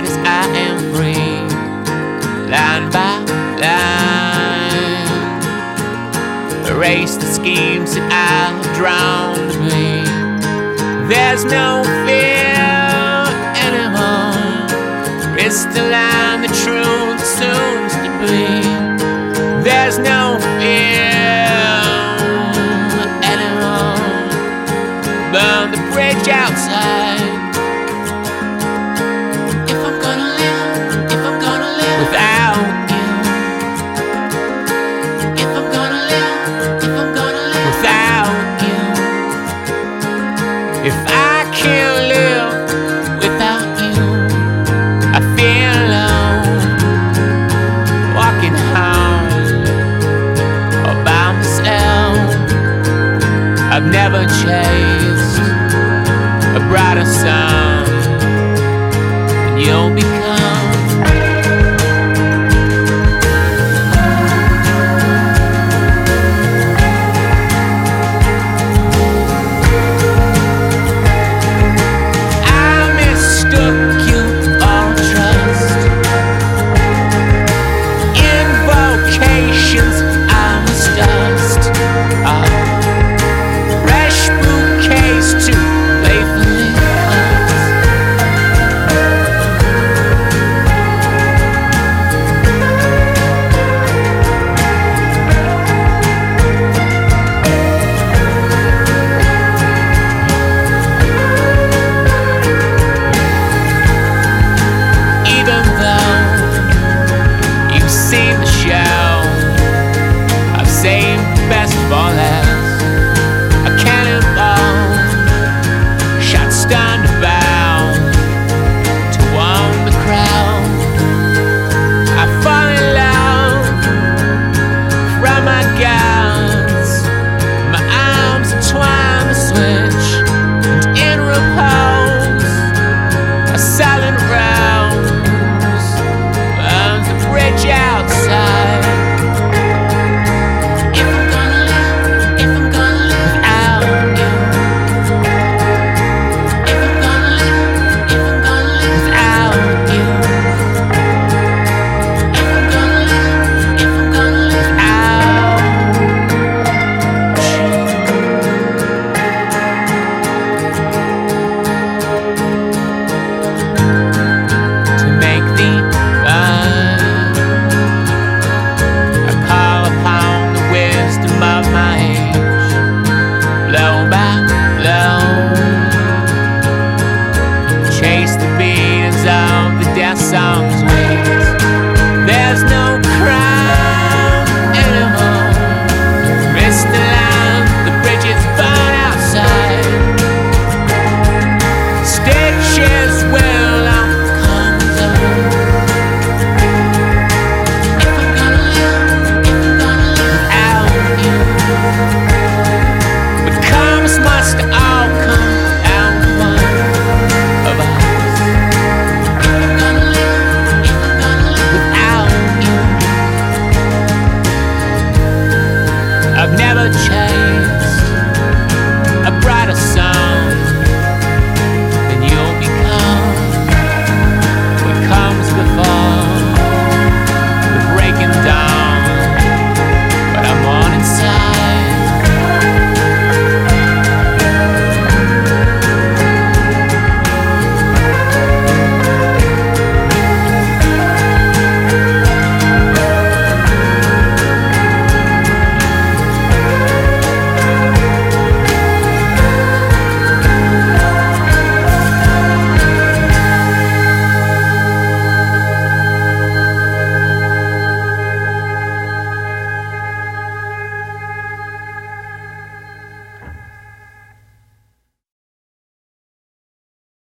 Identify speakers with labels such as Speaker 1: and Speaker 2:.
Speaker 1: inside as I am free, line by line, erase the schemes that I've drawn to me. There's no fear anymore, crystalline the truth soon to be. There's no fear anymore, burn the bridge outside. If I'm gonna live without you, if I'm gonna live without you, if I can't live without you, I feel alone, walking home all by myself. I've never chased a brighter sun, and you'll be